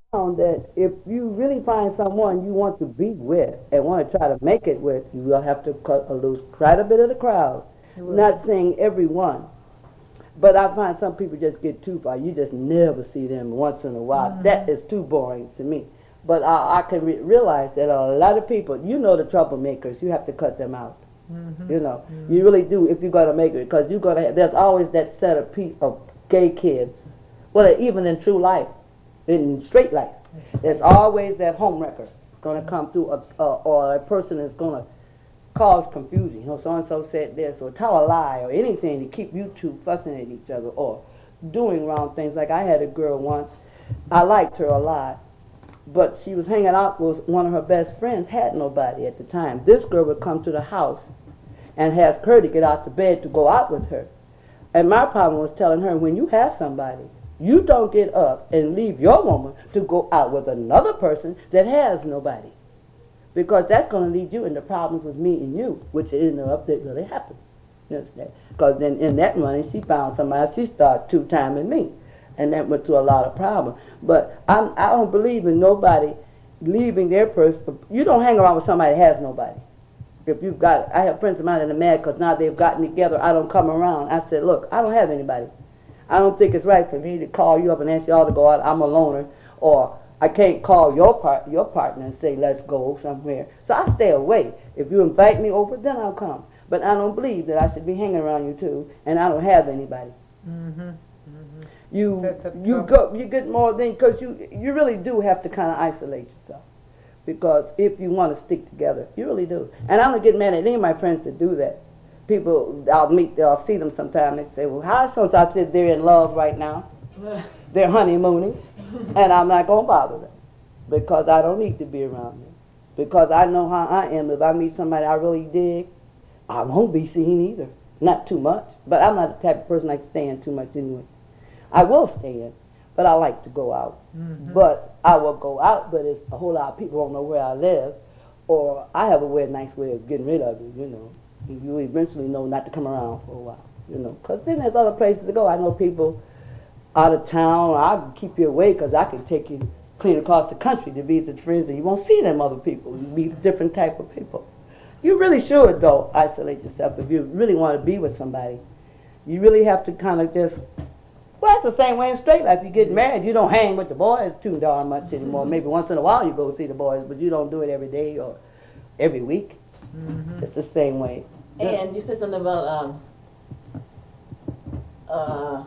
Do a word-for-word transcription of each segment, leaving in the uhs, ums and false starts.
found that if you really find someone you want to be with and want to try to make it with, you will have to cut, uh, lose quite a bit of the crowd. Not saying everyone, but I find some people just get too far. You just never see them once in a while. Mm-hmm. That is too boring to me. But I, I can re- realize that a lot of people, you know, the troublemakers, you have to cut them out. Mm-hmm. You know, mm-hmm. you really do if you're going to make it, because you're going to. There's always that set of pe- of gay kids. Well, even in true life, in straight life, there's always that homewrecker going to come through, a, uh, or a person is going to cause confusion. You know, so and so said this, or tell a lie, or anything to keep you two fussing at each other, or doing wrong things. Like I had a girl once, I liked her a lot, but she was hanging out with one of her best friends, had nobody at the time. This girl would come to the house and ask her to get out the bed to go out with her. And my problem was telling her, when you have somebody, you don't get up and leave your woman to go out with another person that has nobody. Because that's going to lead you into problems with me and you, which ended up that really happened. You understand? Because then in that money, she found somebody, she started two-timing me. And that went to a lot of problems. But I'm, I don't believe in nobody leaving their person. You don't hang around with somebody that has nobody. If you've got, I have friends of mine that are mad because now they've gotten together, I don't come around. I said, look, I don't have anybody. I don't think it's right for me to call you up and ask y'all to go out. I'm a loner. Or I can't call your part, your partner and say, let's go somewhere. So I stay away. If you invite me over, then I'll come. But I don't believe that I should be hanging around you too, and I don't have anybody. Mm-hmm. Mm-hmm. You you go you get more than, because you you really do have to kind of isolate yourself, because if you want to stick together, you really do. And I don't get mad at any of my friends that do that. People, I'll meet, I'll see them sometime. They say, well, how so? So I said, they're in love right now. They're honeymooning, and I'm not gonna bother them because I don't need to be around them. Because I know how I am. If I meet somebody I really dig, I won't be seen either. Not too much, but I'm not the type of person like to stay in too much anyway. I will stay in, but I like to go out. Mm-hmm. But I will go out, but it's a whole lot of people don't know where I live, or I have a way, nice way of getting rid of you, you know. You eventually know not to come around for a while, you know. Because then there's other places to go. I know people out of town. I'll keep you away because I can take you clean across the country to visit friends, and you won't see them other people. You meet different type of people. You really should, though, isolate yourself if you really want to be with somebody. You really have to kind of just, well, it's the same way in straight life. You get married, you don't hang with the boys too darn much anymore. Maybe once in a while you go see the boys, but you don't do it every day or every week. Mm-hmm. It's the same way. And you said something about um, uh,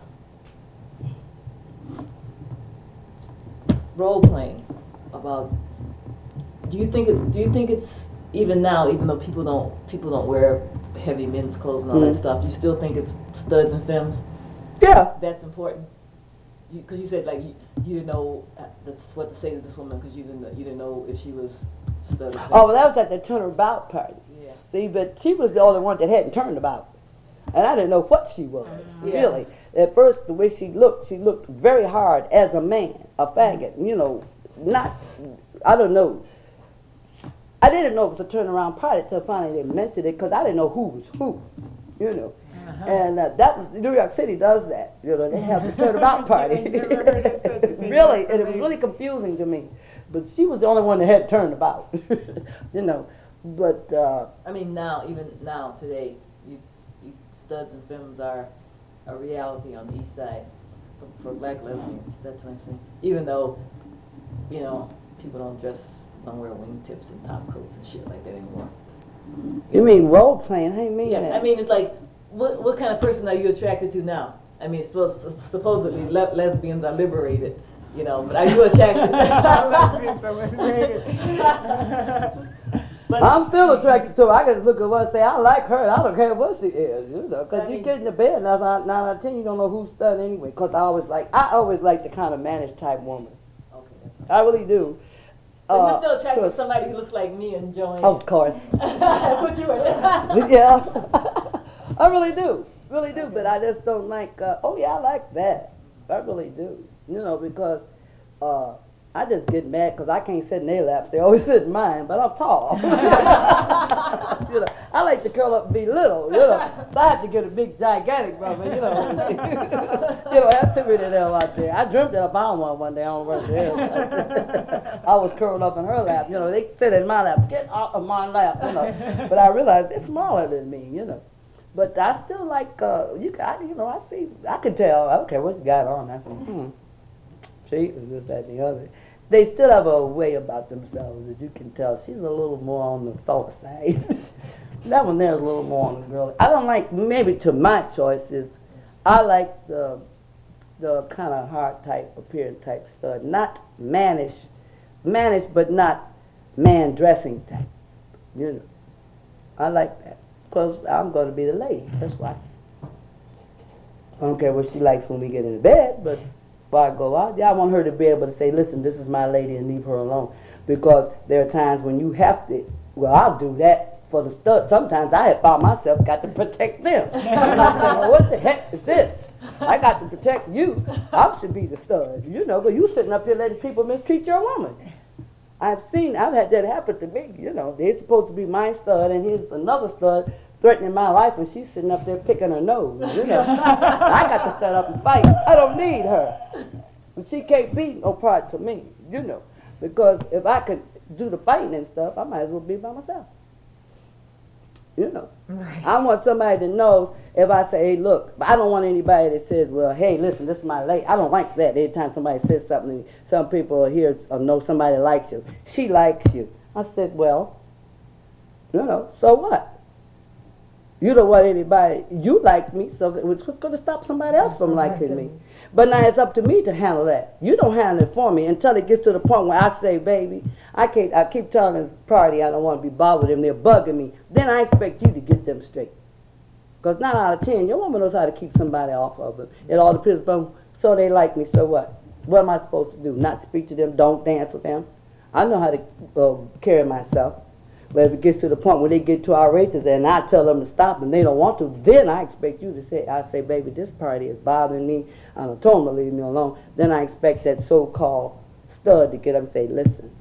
role playing. About, do you think it's do you think it's even now, even though people don't people don't wear heavy men's clothes and all mm-hmm. that stuff, you still think it's studs and femmes? Yeah, that's important. Because you, you said like you, you didn't know that's what to say to this woman because you didn't you didn't know if she was stud or femme. Oh, well, that was at the turnabout party. Yeah. See, but she was the only one that hadn't turned about, and I didn't know what she was. Mm-hmm. Really, yeah. At first, the way she looked, she looked very hard as a man, a faggot. Mm-hmm. You know, not I don't know. I didn't know it was a turnaround party until finally they mentioned it, because I didn't know who was who. You know. Uh-huh. And uh, that New York City does that. You know, they have the turnabout party. Really, and it was really confusing to me. But she was the only one that had turned about. You know, but uh, I mean, now, even now, today, you, you studs and femmes are a reality on the east side for, for black lesbians. That's what I'm saying. Even though, you know, people don't dress, don't wear wingtips and top coats and shit like that anymore. You mean role playing? How you mean yeah, that? I mean, it's like, what what kind of person are you attracted to now? I mean, supposed, supposedly le- lesbians are liberated, you know, but are you attracted? Lesbians are liberated. I'm still attracted to her. I can look at her and say, I like her, and I don't care what she is, you know, because you get in the bed, and that's nine out of ten, you don't know who's done anyway, because I always like, I always like the kind of managed type woman. Okay, that's right. I really do. So uh, you're still attracted to, to somebody who looks like me and Joanne? Of course. Put you in. Yeah. I really do, really do, but I just don't like, uh, oh yeah, I like that. I really do, you know, because uh, I just get mad because I can't sit in their laps. They always sit in mine, but I'm tall. You know, I like to curl up and be little, you know. So I had to get a big, gigantic brother, you know. You know, that took me to hell out there. I dreamt that I found one one day. I don't know where it is. I was curled up in her lap, you know. They sit in my lap, get out of my lap, you know. But I realized they're smaller than me, you know. But I still like, uh, you, I, you know, I see, I could tell, I don't care what you got on. I said, hmm, see, it's this, that, and the other. They still have a way about themselves that you can tell. She's a little more on the fella side. That one there is a little more on the girl. I don't like, maybe to my choices, I like the the kind of hard type, appearance type stud. Not mannish, mannish, but not man dressing type. You know, I like that. Because I'm going to be the lady, that's why. I don't care what she likes when we get into bed, but before I go out, yeah, I want her to be able to say, listen, this is my lady, and leave her alone. Because there are times when you have to, well, I'll do that for the stud. Sometimes I have found myself got to protect them. I'm not saying, well, what the heck is this? I got to protect you. I should be the stud, you know, but you sitting up here letting people mistreat your woman. I've seen, I've had that happen to me, you know. They're supposed to be my stud, and here's another stud threatening my life, and she's sitting up there picking her nose, you know. I got to stand up and fight. I don't need her. But she can't be no part to me, you know. Because if I could do the fighting and stuff, I might as well be by myself. You know. Right. I want somebody that knows if I say, hey, look, I don't want anybody that says, well, hey, listen, this is my lady. I don't like that. Every time somebody says something, some people here or know somebody likes you. She likes you. I said, well, you know, so what? You don't want anybody, you like me, so what's going to stop somebody else from liking me? But now it's up to me to handle that. You don't handle it for me until it gets to the point where I say, baby, I can't, I keep telling the party I don't want to be bothered with them, they're bugging me. Then I expect you to get them straight. Because nine out of ten, your woman knows how to keep somebody off of them. It all depends upon, so they like me, so what? What am I supposed to do? Not speak to them, don't dance with them? I know how to uh, carry myself. But if it gets to the point where they get too outrageous and I tell them to stop and they don't want to, then I expect you to say, I say, baby, this party is bothering me. I don't told them to leave me alone. Then I expect that so-called stud to get up and say, listen.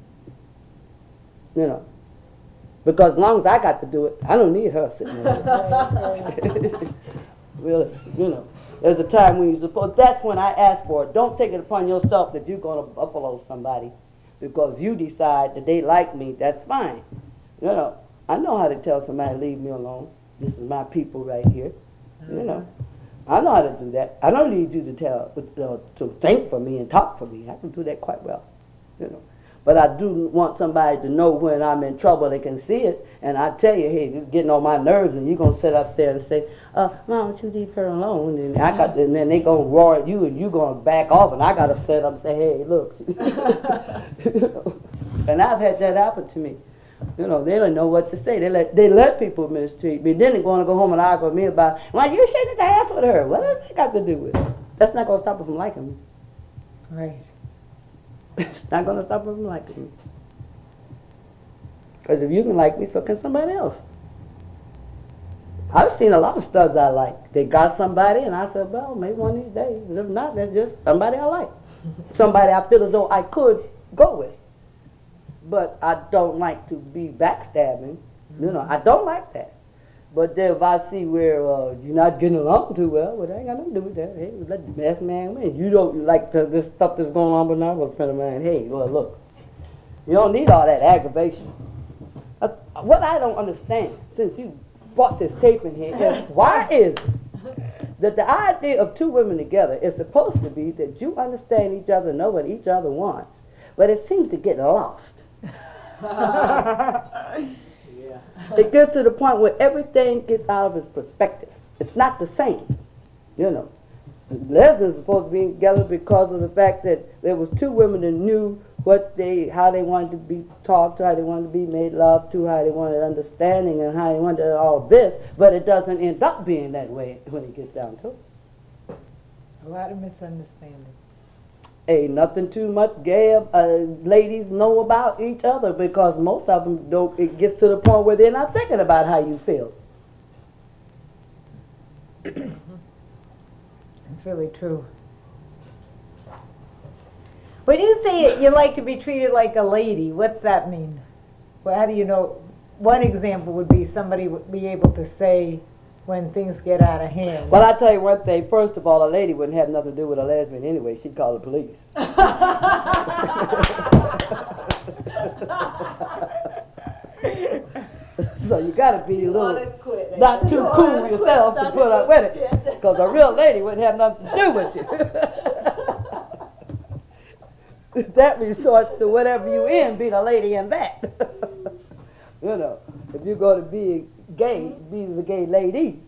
You know. Because as long as I got to do it, I don't need her sitting there. Really, you know. There's a time when you're supposed, that's when I ask for it. Don't take it upon yourself that you're going to buffalo somebody because you decide that they like me. That's fine. You know, I know how to tell somebody, leave me alone. This is my people right here. You know, I know how to do that. I don't need you to tell, uh, to think for me and talk for me. I can do that quite well, you know. But I do want somebody to know when I'm in trouble, they can see it. And I tell you, hey, you're getting on my nerves, and you're going to sit up there and say, uh, why don't you leave her alone? And I got, and then they going to roar at you, and you're going to back off, and I got to stand up and say, hey, look. You know? And I've had that happen to me. You know, they don't know what to say. They let they let people mistreat me. Then they're going to go home and argue with me about, well, you shaking the ass with her. What does that got to do with it? That's not going to stop her from liking me. Right. It's not going to stop her from liking me. Because if you can like me, so can somebody else. I've seen a lot of studs I like. They got somebody, and I said, well, maybe one of these days. If not, that's just somebody I like. Somebody I feel as though I could go with. But I don't like to be backstabbing. You know, I don't like that. But then if I see where uh, you're not getting along too well, well, that ain't got nothing to do with that. Hey, let the best man win. You don't like the, this stuff that's going on, but now with a friend of mine, hey, well, look, you don't need all that aggravation. That's, what I don't understand, since you brought this tape in here, is why is it that the idea of two women together is supposed to be that you understand each other, know what each other wants, but it seems to get lost. Yeah. It gets to the point where everything gets out of its perspective. It's not the same, you know. Lesbians are supposed to be together because of the fact that there was two women that knew what they, how they wanted to be talked to, how they wanted to be made love to, how they wanted understanding, and how they wanted all this. But it doesn't end up being that way when it gets down to it. A lot of misunderstanding. Ain't nothing too much gay uh, ladies know about each other because most of them don't. It gets to the point where they're not thinking about how you feel. It's really true. When you say you like to be treated like a lady, what's that mean? Well, how do you know one example would be somebody would be able to say when things get out of hand. Well, I tell you one thing. First of all, a lady wouldn't have nothing to do with a lesbian anyway. She'd call the police. So you gotta be a little not too cool yourself to put up with it, because a real lady wouldn't have nothing to do with you. That resorts to whatever you in, be the lady in that. You know, if you're going to be gay, be the gay lady.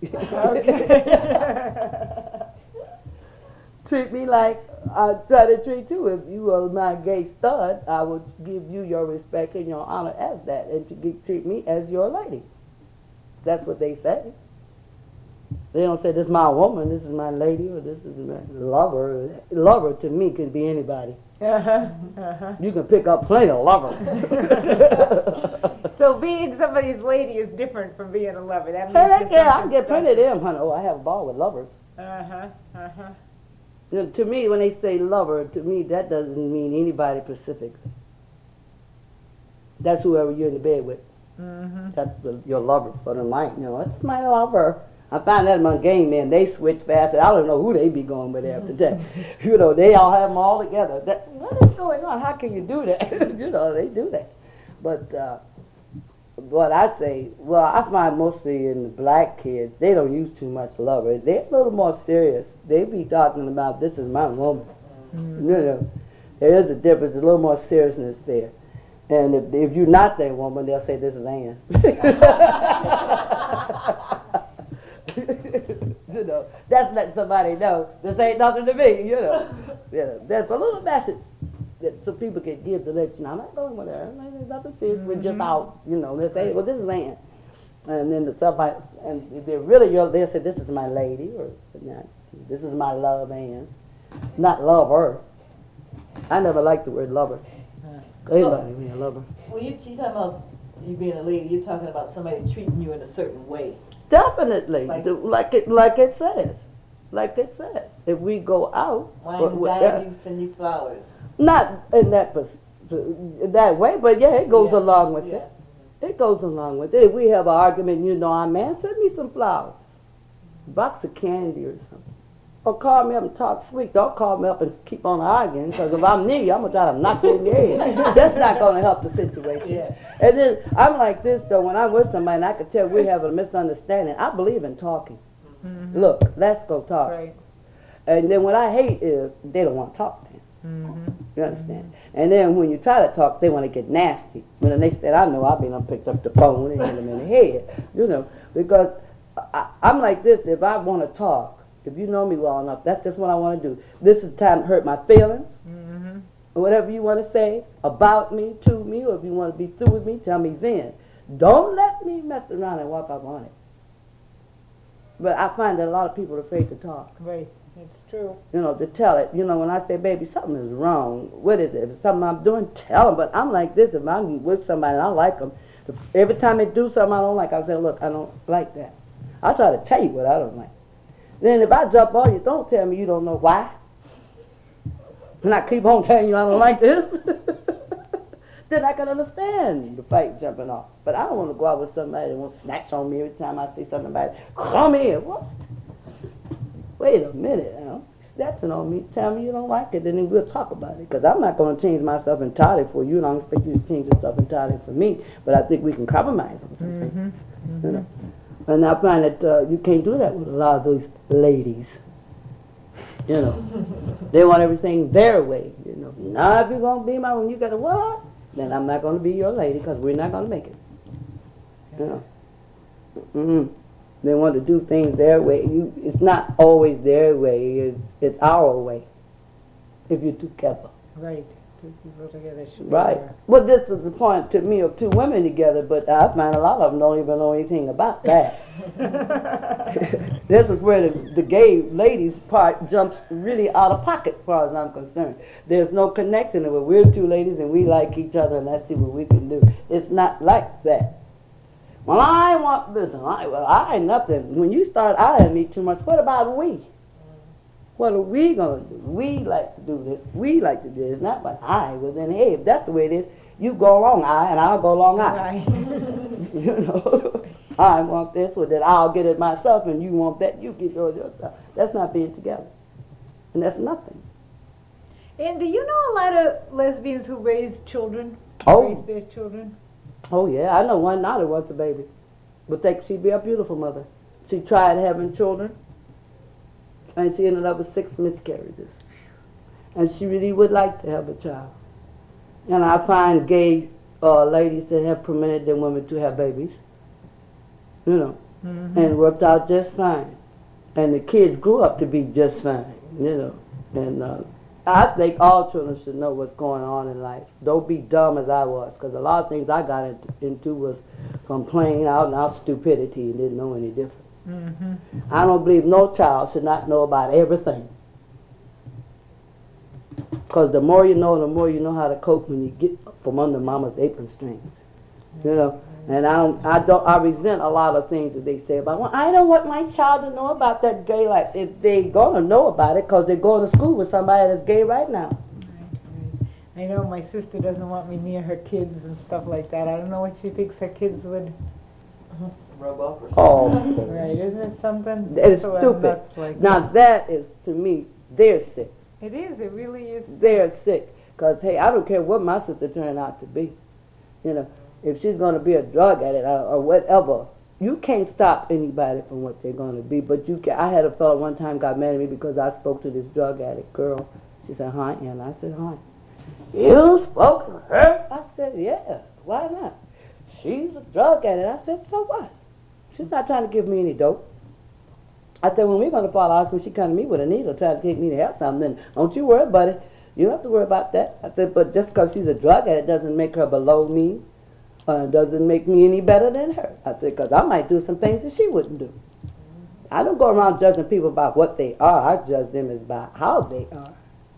Treat me like I try to treat you. If you were my gay stud, I would give you your respect and your honor as that, and to get, treat me as your lady. That's what they say. They don't say, this is my woman, this is my lady, or this is my lover. Lover to me can be anybody. Uh-huh, uh-huh. You can pick up plenty of lovers. So being somebody's lady is different from being a lover. That Hey, means that, it's yeah, I something get plenty of special. them, honey. Oh, I have a ball with lovers. Uh-huh, uh-huh. You know, to me, when they say lover, to me, that doesn't mean anybody specifically. That's whoever you're in the bed with. Mm-hmm. That's the, your lover for the night. You know, it's my lover. I find that among gay men, they switch fast. I don't know who they be going with after that. You know, they all have them all together. That's, what is going on? How can you do that? You know, they do that. But uh, what I say, well, I find mostly in the black kids, they don't use too much lover. They're a little more serious. They be talking about, this is my woman. Mm-hmm. You know, there is a difference, a little more seriousness there. And if, if you're not their woman, they'll say, this is Ann. You know, that's letting somebody know this ain't nothing to me, you know. You know, there's a little message that some people can give to let you know, I'm not going with her. There's nothing serious. We're just out, you know. They say, well, this is Ann. And then the somebody, and if they're really your, they'll say, this is my lady, or not, this is my love Ann. Not lover. I never liked the word lover. Anybody mean a lover. When you, you talking about you being a lady, you're talking about somebody treating you in a certain way. Definitely, Like- The- like it, like it says, like it says. If we go out, Wine what- and what- dine, uh, you send you flowers. not in that pers- that way, but yeah, it goes Yeah, along with yeah. it. It goes along with it. If we have an argument, you know, I'm man, send me some flowers, box of candy or something, or call me up and talk sweet. Don't call me up and keep on arguing, because if I'm near you, I'm gonna try to knock you in the head. That's not gonna help the situation. Yeah. And then I'm like this though. When I'm with somebody, and I can tell we have a misunderstanding. I believe in talking. Mm-hmm. Look, let's go talk. Right. And then what I hate is they don't want to talk. Then. Mm-hmm. You understand? And then when you try to talk, they want to get nasty. When the next thing I know, I've been up, picked up the phone and hit them in the head. You know, because I, I'm like this. If I want to talk, if you know me well enough, that's just what I want to do. This is the time to hurt my feelings. Mm-hmm. Or whatever you want to say about me, to me, or if you want to be through with me, tell me then. Don't let me mess around and walk up on it. But I find that a lot of people are afraid to talk. Right. It's true. You know, to tell it. You know, when I say, baby, something is wrong. What is it? If it's something I'm doing, tell them. But I'm like this. If I'm with somebody and I like them, every time they do something I don't like, I say, look, I don't like that. I try to tell you what I don't like. Then if I jump on you, don't tell me you don't know why. And I keep on telling you I don't like this. Then I can understand the fight jumping off. But I don't want to go out with somebody that wants to snatch on me every time I see something about it. Come here. What? Wait a minute now. Snatching on me, tell me you don't like it, and then we'll talk about it. Because I'm not going to change myself entirely for you, and I don't expect you to change yourself entirely for me. But I think we can compromise on some things. Mm-hmm. You know? And I find that uh, you can't do that with a lot of those ladies. You know, they want everything their way. You know, now if you're gonna be my, when you got to what? Then I'm not gonna be your lady because we're not gonna make it. You know, mm-hmm. They want to do things their way. You, it's not always their way. It's it's our way. If you're together. Right. Two people together should be Right. there. Well, this is the point to me of two women together, but I find a lot of them don't even know anything about that. This is where the, the gay ladies part jumps really out of pocket as far as I'm concerned. There's no connection. If we're two ladies and we like each other and let's see what we can do. It's not like that. Well, I want this. And I, well, I ain't nothing. When you start eyeing me too much, what about we? What are we going to do? We like to do this. We like to do this. Not but I. Well, then, hey, if that's the way it is, you go along I and I'll go along I. Right. You know, I want this, well then I'll get it myself, and you want that, you get yours yourself. That's not being together, and that's nothing. And do you know a lot of lesbians who raise children? Oh. Raise their children? Oh yeah, I know one now that wants a baby, but think she'd be a beautiful mother. She tried having children, and she ended up with six miscarriages, and she really would like to have a child. And I find gay uh, ladies that have permitted their women to have babies, you know, Mm-hmm. and worked out just fine. And the kids grew up to be just fine, you know. And uh, I think all children should know what's going on in life. Don't be dumb as I was, because a lot of things I got into, into was from plain out and out stupidity and didn't know any different. Mm-hmm. I don't believe no child should not know about everything. Because the more you know, the more you know how to cope when you get from under mama's apron strings. You know, and I don't, I don't, I resent a lot of things that they say about, well, I don't want my child to know about that gay life. If they gonna know about it, because they're going to school with somebody that's gay right now. I know my sister doesn't want me near her kids and stuff like that. I don't know what she thinks her kids would. Rub off or something. Oh, Right, isn't it something? it's So, uh, stupid. nuts like Now that is, to me, they're sick. It is, it really is. They're sick. Because, hey, I don't care what my sister turned out to be. You know, if she's going to be a drug addict or, or whatever, you can't stop anybody from what they're going to be. But you can. I had a fellow one time got mad at me because I spoke to this drug addict girl. She said, hi, and I said, hi. You spoke to her? I said, yeah, why not? She's a drug addict. I said, so what? She's not trying to give me any dope. I said, when we're going to fall out, when she come to me with a needle trying to take me to have something, then don't you worry about it. You don't have to worry about that. I said, but just because she's a drug addict doesn't make her below me. Uh, doesn't make me any better than her. I said, because I might do some things that she wouldn't do. I don't go around judging people about what they are. I judge them as by how they are.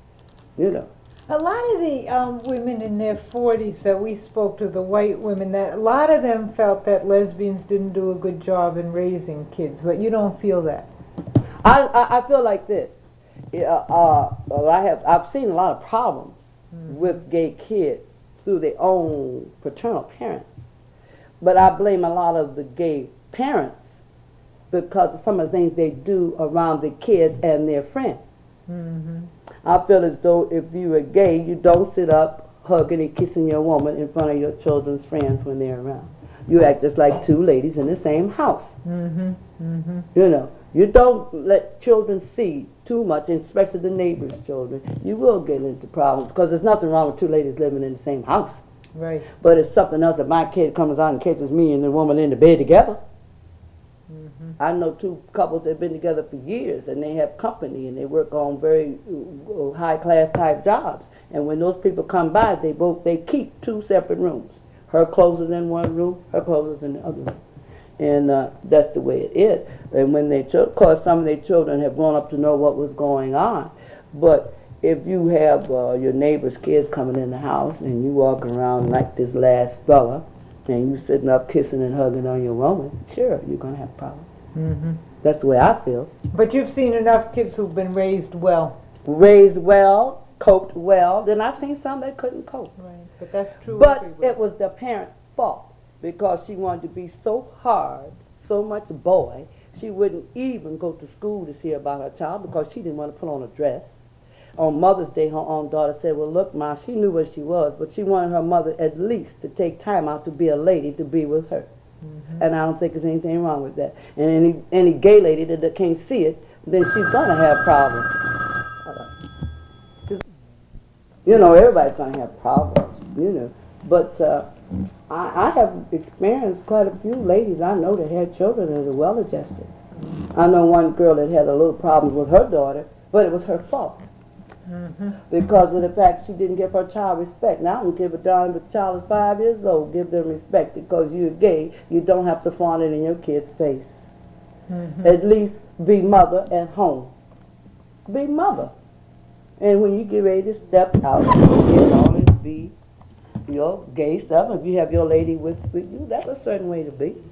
You know. A lot of the um, women in their forties that we spoke to, the white women, that a lot of them felt that lesbians didn't do a good job in raising kids, but you don't feel that. I, I, I feel like this. Yeah, uh, well, I have, I've seen a lot of problems mm-hmm. with gay kids through their own paternal parents. But I blame a lot of the gay parents because of some of the things they do around the kids and their friends. Mm-hmm. I feel as though if you are gay, you don't sit up hugging and kissing your woman in front of your children's friends when they're around. You act just like two ladies in the same house. Mm-hmm. Mm-hmm. You know, you don't let children see too much, especially the neighbors' children. You will get into problems because there's nothing wrong with two ladies living in the same house. Right. But it's something else if my kid comes out and catches me and the woman in the bed together. Mm-hmm. I know two couples that have been together for years and they have company and they work on very uh, high-class type jobs. And when those people come by, they both they keep two separate rooms. Her clothes is in one room, her clothes is in the other room. And uh, that's the way it is. And when they, of course, some of their children have grown up to know what was going on. But if you have uh, your neighbor's kids coming in the house and you walk around like this last fella, and you sitting up kissing and hugging on your woman, sure, you're going to have problems. Mm-hmm. That's the way I feel. But you've seen enough kids who've been raised well. Raised well, coped well. Then I've seen some that couldn't cope. Right, but that's true. But everywhere. it was the parent's fault because she wanted to be so hard, so much boy, she wouldn't even go to school to see about her child because she didn't want to put on a dress. On Mother's Day, her own daughter said, well, look, Ma, she knew what she was, but she wanted her mother at least to take time out to be a lady, to be with her. Mm-hmm. And I don't think there's anything wrong with that. And any any gay lady that, that can't see it, then she's going to have problems. Just, you know, everybody's going to have problems, you know. But uh, I, I have experienced quite a few ladies I know that had children that are well-adjusted. I know one girl that had a little problems with her daughter, but it was her fault. Mm-hmm. Because of the fact she didn't give her child respect. Now I don't give a darn if the child is five years old. Give them respect because you're gay. You don't have to flaunt it in your kid's face. Mm-hmm. At least be mother at home. Be mother. And when you get ready to step out, you get on and be your gay stuff. If you have your lady with, with you, that's a certain way to be.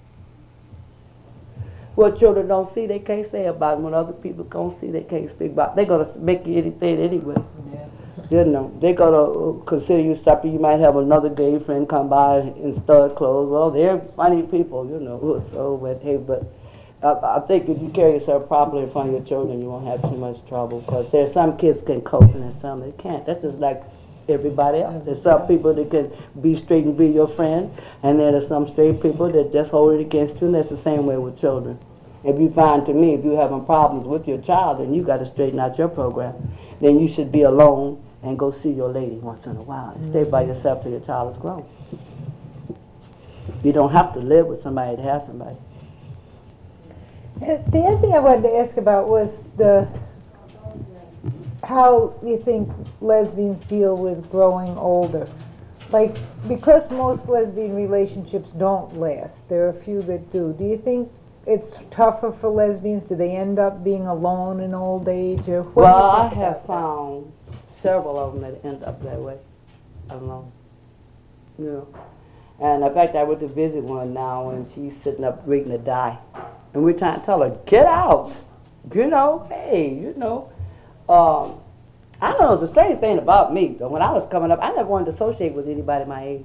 What children don't see, they can't say about it. When other people don't see, they can't speak about it. They're going to make you anything anyway. Yeah. You know, they gonna consider you stuffy. You might have another gay friend come by in stud clothes. Well, they're funny people, you know. So, but hey, but I, I think if you carry yourself properly in front of your children, you won't have too much trouble. Because there's some kids can cope and there's some that can't. That's just like everybody else. There's some people that can be straight and be your friend, and then there's some straight people that just hold it against you. And that's the same way with children. If you find, to me, if you're having problems with your child, then you got to straighten out your program. Then you should be alone and go see your lady once in a while and stay by yourself till your child is grown. You don't have to live with somebody to have somebody. Uh, The other thing I wanted to ask about was the how you think lesbians deal with growing older. Like, because most lesbian relationships don't last, there are a few that do. Do you think it's tougher for lesbians? Do they end up being alone in old age? Or what do you Well, I think have about found several of them that end up that way, alone. You know. And in fact, I went to visit one now, and she's sitting up waiting to die. And we're trying to tell her, get out. You know, hey, you know. Um, I don't know, it's a strange thing about me, though. When I was coming up, I never wanted to associate with anybody my age.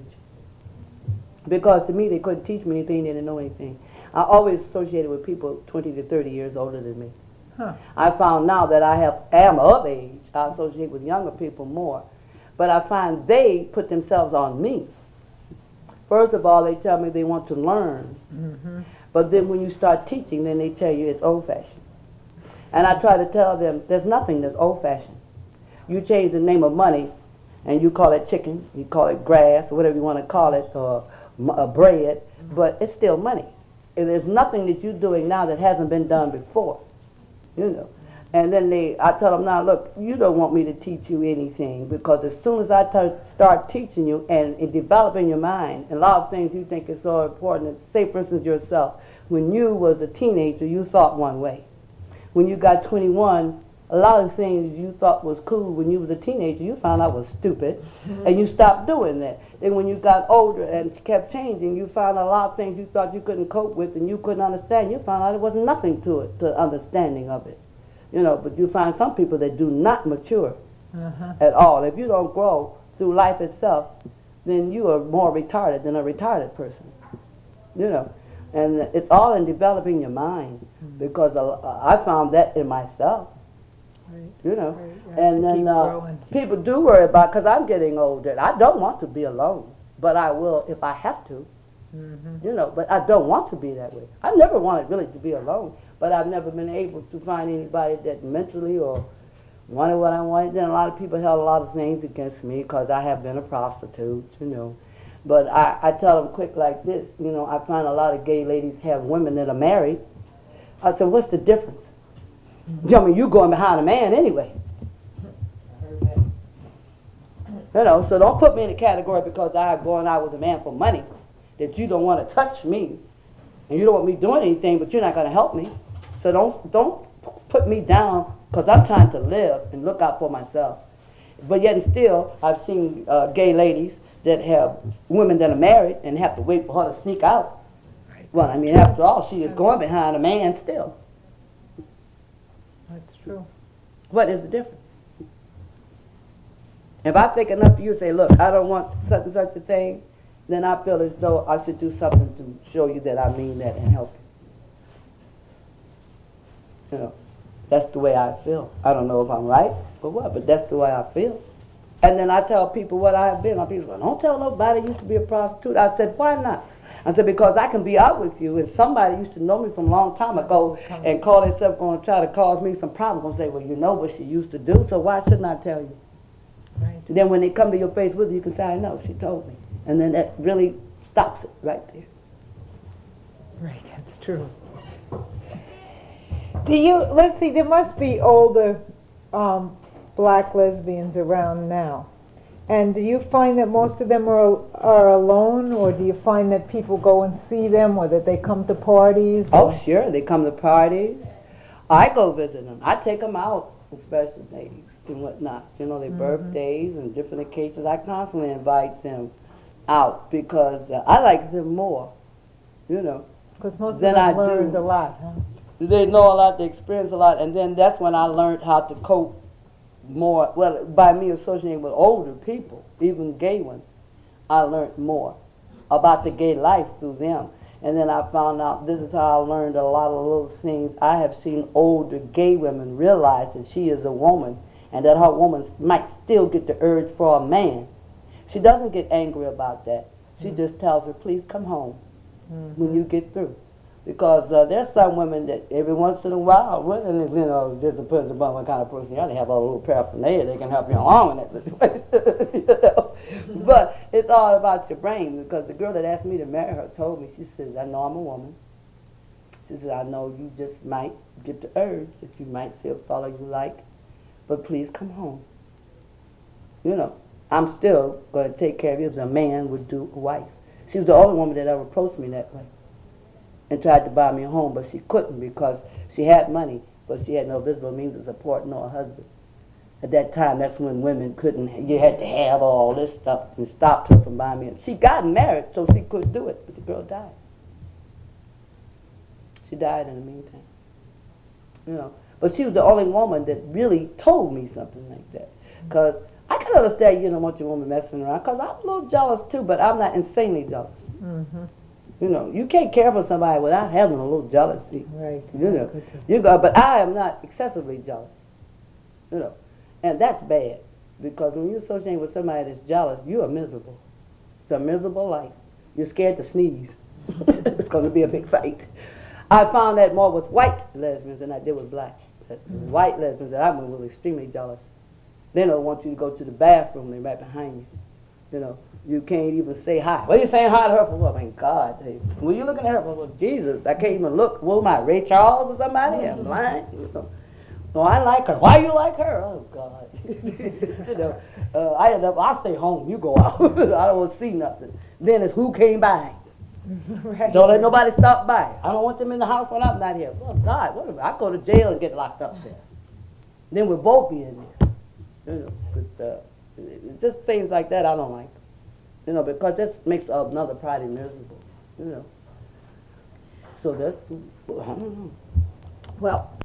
Because to me, they couldn't teach me anything, they didn't know anything. I always associated with people twenty to thirty years older than me. Huh. I found now that I have am of age, I associate with younger people more. But I find they put themselves on me. First of all, they tell me they want to learn. Mm-hmm. But then when you start teaching, then they tell you it's old-fashioned. And I try to tell them there's nothing that's old-fashioned. You change the name of money, and you call it chicken, you call it grass, or whatever you want to call it, or uh, bread, but it's still money. And there's nothing that you're doing now that hasn't been done before, you know. And then they, I tell them now, look, you don't want me to teach you anything, because as soon as I t- start teaching you and, and developing your mind, and a lot of things you think is so important, say for instance yourself, when you was a teenager, you thought one way. When you got twenty-one, a lot of things you thought was cool when you was a teenager, you found out was stupid, mm-hmm. and you stopped doing that. Then when you got older and kept changing, you found a lot of things you thought you couldn't cope with and you couldn't understand. You found out there was nothing to it, to understanding of it. You know, but you find some people that do not mature uh-huh. at all. If you don't grow through life itself, then you are more retarded than a retarded person. You know, and it's all in developing your mind, mm-hmm. because I found that in myself. Right. You know, right. You and then uh, people do worry about, because I'm getting older. I don't want to be alone, but I will if I have to. Mm-hmm. You know, but I don't want to be that way. I never wanted really to be alone, but I've never been able to find anybody that mentally or wanted what I wanted. Then a lot of people held a lot of things against me because I have been a prostitute, you know. But I, I tell them quick like this, you know, I find a lot of gay ladies have women that are married. I said, what's the difference? Mm-hmm. I mean, you going behind a man anyway. You know, so don't put me in a category because I'm going out with a man for money, that you don't want to touch me, and you don't want me doing anything, but you're not going to help me. So don't don't put me down, because I'm trying to live and look out for myself. But yet and still, I've seen uh, gay ladies that have women that are married and have to wait for her to sneak out. Right. Well, I mean, after all, she is going behind a man still. That's true. What is the difference? If I think enough of you to say, look, I don't want such and such a thing, then I feel as though I should do something to show you that I mean that and help you. You know, that's the way I feel. I don't know if I'm right or what, but that's the way I feel. And then I tell people what I have been. And people go, don't tell nobody I used to be a prostitute. I said, why not? I said, because I can be out with you, and somebody used to know me from a long time ago and call themselves going to try to cause me some problems. Going to say, well, you know what she used to do, so why shouldn't I tell you? Right. Then when they come to your face with it, you can say, I know, she told me. And then that really stops it right there. Right, that's true. Do you, let's see, there must be older um, black lesbians around now. And do you find that most of them are are alone, or do you find that people go and see them, or that they come to parties? Oh, or? Sure, they come to parties. I go visit them. I take them out on special days and whatnot. You know, their mm-hmm. birthdays and different occasions. I constantly invite them out because uh, I like them more, you know. Because most of them I learned do. a lot, huh? They know a lot, they experience a lot, and then that's when I learned how to cope more, well, by me associating with older people, even gay ones, I learned more about the gay life through them. And then I found out, this is how I learned a lot of little things. I have seen older gay women realize that she is a woman and that her woman might still get the urge for a man. She doesn't get angry about that. She mm-hmm. just tells her, please come home mm-hmm. when you get through. Because uh, there's some women that every once in a while, well, and you know, just depends upon what kind of person they have a little paraphernalia, they can help you along in that situation. You know? But it's all about your brain, because the girl that asked me to marry her told me, she says, I know I'm a woman. She says, I know you just might get the urge that you might see a fellow you like, but please come home. You know, I'm still going to take care of you as a man would do a wife. She was the only woman that ever approached me that way and tried to buy me a home, but she couldn't because she had money, but she had no visible means of support, nor a husband. At that time, that's when women couldn't, you had to have all this stuff, and stopped her from buying me. She got married, so she could do it, but the girl died. She died in the meantime. You know, but she was the only woman that really told me something like that. Because I can understand you don't want your woman messing around, because I'm a little jealous too, but I'm not insanely jealous. Mm-hmm. You know, you can't care for somebody without having a little jealousy. Right. You know, you go, but I am not excessively jealous. You know, and that's bad, because when you associate with somebody that's jealous, you are miserable. It's a miserable life. You're scared to sneeze. It's going to be a big fight. I found that more with white lesbians than I did with black. Mm-hmm. White lesbians that I went with were extremely jealous. They don't want you to go to the bathroom, they're right behind you. You know, you can't even say hi. What are you saying hi to her for? What? I mean, God, hey. Well, you looking at her for? Well, Jesus, I can't even look. What am I, Ray Charles or somebody? I'm blind. You know. No, I like her. Why you like her? Oh, God. You know, uh, I end up, I'll stay home. You go out. I don't want to see nothing. Then it's who came by. Right. Don't let nobody stop by. I don't want them in the house when I'm not here. Oh, God, what if I go to jail and get locked up there? Then we'll both be in there. You know, but, uh, just things like that I don't like. You know, because that makes another party miserable. You know. So that's, I don't know. Well,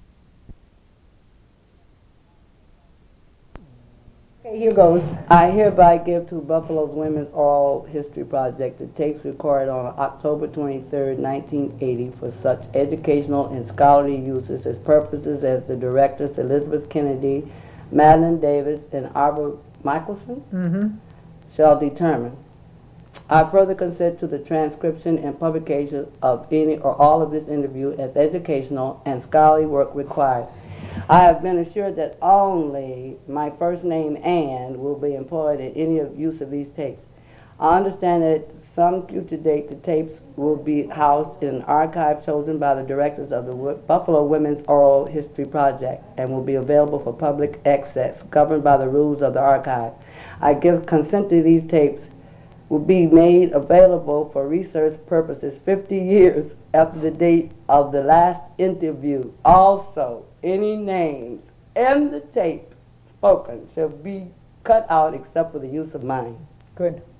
okay, here goes. I hereby give to Buffalo's Women's Oral History Project the tapes recorded on October twenty-third, nineteen eighty for such educational and scholarly uses as purposes as the directors Elizabeth Kennedy, Madeline Davis, and Arbor Michelson mm-hmm. shall determine. I further consent to the transcription and publication of any or all of this interview as educational and scholarly work required. I have been assured that only my first name, Ann, will be employed in any use of these tapes. I understand that at some future date the tapes will be housed in an archive chosen by the directors of the Buffalo Women's Oral History Project and will be available for public access, governed by the rules of the archive. I give consent to these tapes will be made available for research purposes fifty years after the date of the last interview. Also, any names in the tape spoken shall be cut out except for the use of mine. Good.